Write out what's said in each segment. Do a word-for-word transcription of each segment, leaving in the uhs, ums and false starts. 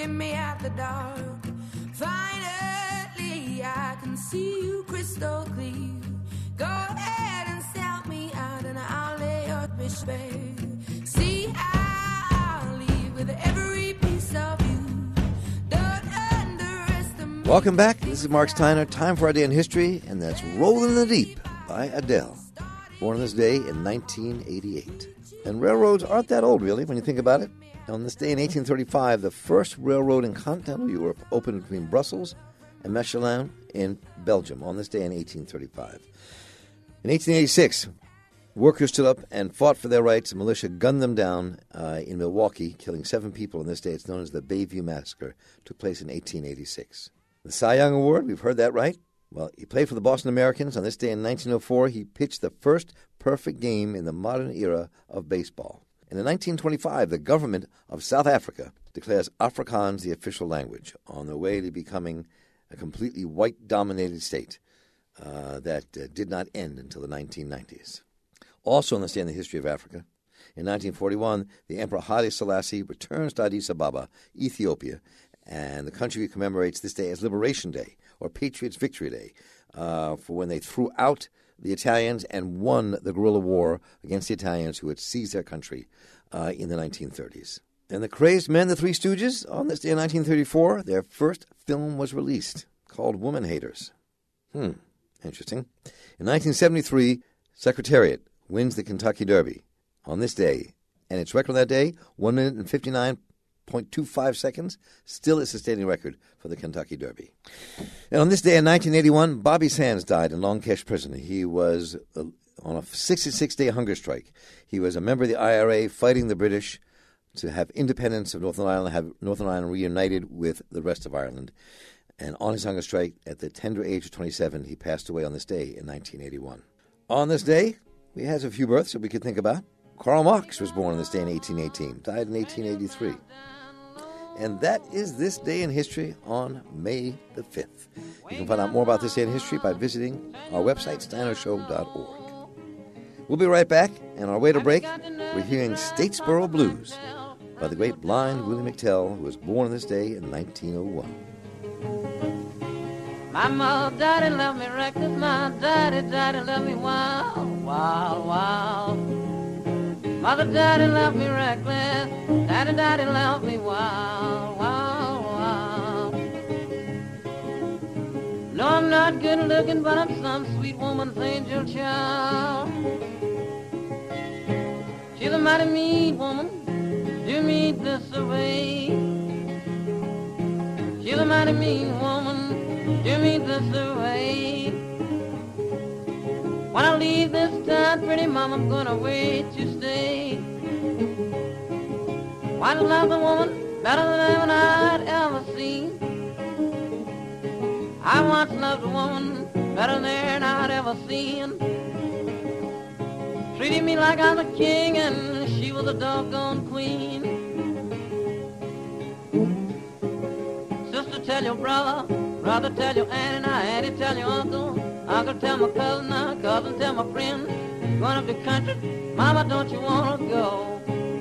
in me after dark. Finally, I can see you crystal clear. Go ahead and sell me out, and I'll lay your fish bare. See, I'll leave with every piece of you. Don't underestimate. Welcome back. This is Mark Steiner. Time for our day in history, and that's "Rollin' in the Deep" by Adele. Born on this day in nineteen eighty-eight. And railroads aren't that old, really, when you think about it. On this day in eighteen thirty-five, the first railroad in continental Europe opened between Brussels and Mechelen in Belgium. On this day in eighteen thirty-five. In eighteen eighty-six, workers stood up and fought for their rights. A militia gunned them down uh, in Milwaukee, killing seven people. On this day, it's known as the Bayview Massacre. It took place in eighteen eighty-six. The Cy Young Award, we've heard that right. Well, he played for the Boston Americans. On this day in nineteen oh four, he pitched the first perfect game in the modern era of baseball. And in nineteen twenty-five, the government of South Africa declares Afrikaans the official language, on their way to becoming a completely white-dominated state uh, that uh, did not end until the nineteen nineties. Also on this day in the history of Africa, in nineteen forty-one, the Emperor Haile Selassie returns to Addis Ababa, Ethiopia, and the country commemorates this day as Liberation Day, or Patriots' Victory Day, uh, for when they threw out the Italians and won the guerrilla war against the Italians who had seized their country uh, in the nineteen thirties. And the Crazed Men, the Three Stooges, on this day in nineteen thirty-four, their first film was released, called Woman Haters. Hmm, interesting. In nineteen seventy-three, Secretariat wins the Kentucky Derby on this day, and its record on that day, one minute and fifty-nine point two five seconds, still a sustaining record for the Kentucky Derby. And on this day in nineteen eighty-one, Bobby Sands died in Long Kesh Prison. He was uh, on a sixty-six day hunger strike. He was a member of the I R A fighting the British to have independence of Northern Ireland, have Northern Ireland reunited with the rest of Ireland. And on his hunger strike, at the tender age of twenty-seven, he passed away on this day in nineteen eighty-one. On this day, we have a few births that we could think about. Karl Marx was born on this day in eighteen eighteen, died in eighteen eighty-three. And that is this day in history on May the fifth. You can find out more about this day in history by visiting our website, steiner show dot org. We'll be right back, and on our way to break, we're hearing Statesboro Blues by the great blind Willie McTell, who was born on this day in nineteen oh one. My mother, daddy loved me reckless, my daddy, daddy loved me wild, wild, wild. Mother, daddy loved me reckless, daddy, daddy loved me wild, wild, wild. No, I'm not good looking, but I'm some sweet woman's angel child. She's a mighty mean woman, do me this away. She's a mighty mean woman, do me this away. When I leave this town, pretty mama, I'm gonna wait to stay. Why to love the woman better than I'd ever seen. I once loved a woman better than I'd ever seen. Treated me like I was a king and she was a doggone queen. Sister, tell your brother, brother, tell your aunt, and I, auntie, tell your uncle. Uncle, tell my cousin, now cousin, tell my friend. Going up the country, mama, don't you wanna go?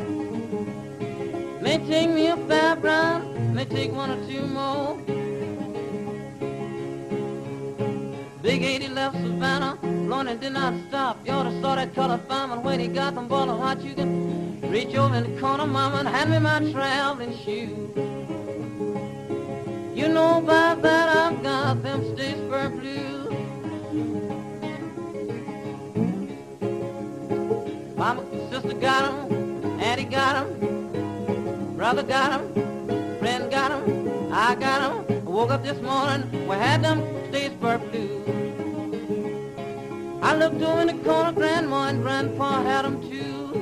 May take me a five round, may take one or two more. Big eighty left Savannah, Lorna did not stop. You ought to saw that colored fireman when he got them ball of hot. You can reach over in the corner, mama, and hand me my traveling shoes. You know by that I've got them Statesboro Blues. Mama, sister got 'em, auntie got 'em, brother got 'em, friend got 'em, I got 'em. I woke up this morning, we had them Statesboro Blues. I looked over in the corner, grandma and grandpa had 'em too.